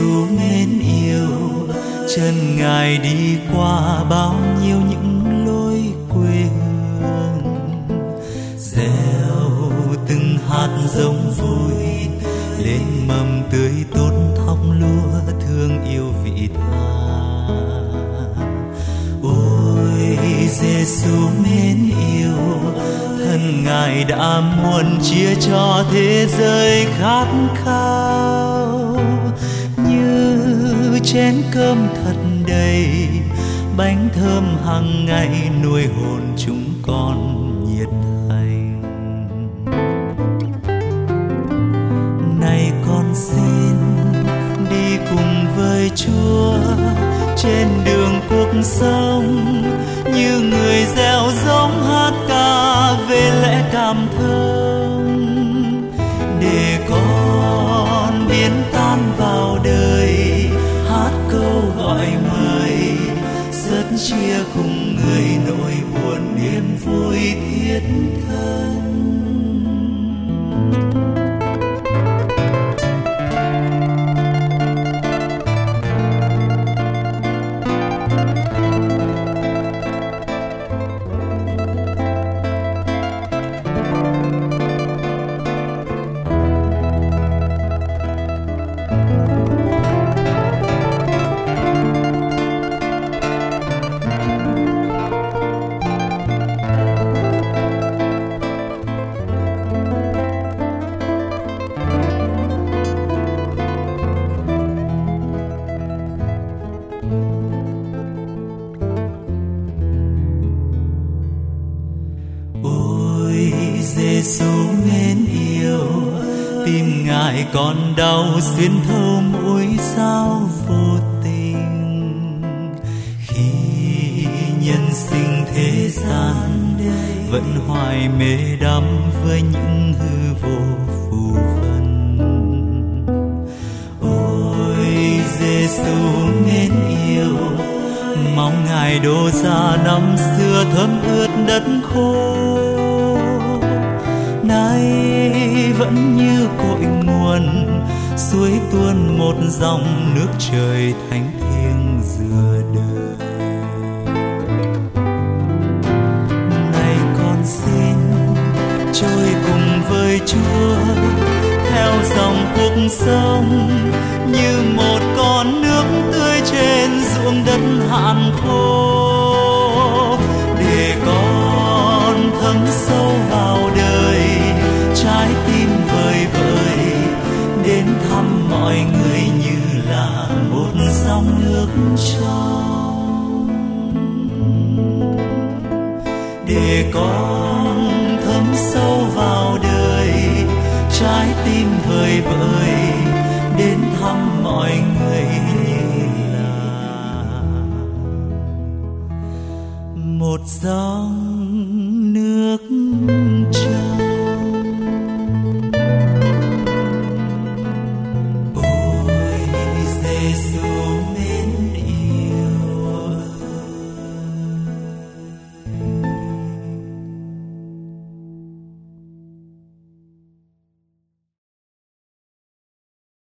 Giêsu mến yêu, chân Ngài đi qua bao nhiêu những lối quê hương, gieo từng hạt giống vui lên mầm tươi tốt thóc lúa thương yêu vị Tha. Ôi Giêsu mến yêu, thân Ngài đã muốn chia cho thế giới khát khao, như chén cơm thật đầy, bánh thơm hàng ngày nuôi hồn chúng con nhiệt thành. Này con xin đi cùng với Chúa trên đường cuộc sống, như người gieo giống hát ca về lẽ cảm thông, để con biến tan vào đời, hát câu gọi mời, rất chia cùng người nỗi buồn niềm vui thiết thân. Giêsu mến yêu, tim Ngài còn đau xuyên thấu mỗi sao vô tình. Khi nhân sinh thế gian vẫn hoài mê đắm với những hư vô phù vân. Ôi Giêsu mến yêu, mong Ngài đổ ra năm xưa thấm ướt đất khô, nay vẫn như cội nguồn suối tuôn một dòng nước trời thánh thiêng dừa đời. Này con xin trôi cùng với Chúa theo dòng cuộc sống, như một con nước tươi trên ruộng đất hạn khô, để con thấm sâu vào đời, trái tim vơi vợi đến thăm mọi người như là một dòng nước trong, để con thấm sâu vào đời, trái tim vơi vợi đến thăm mọi người là một dòng nước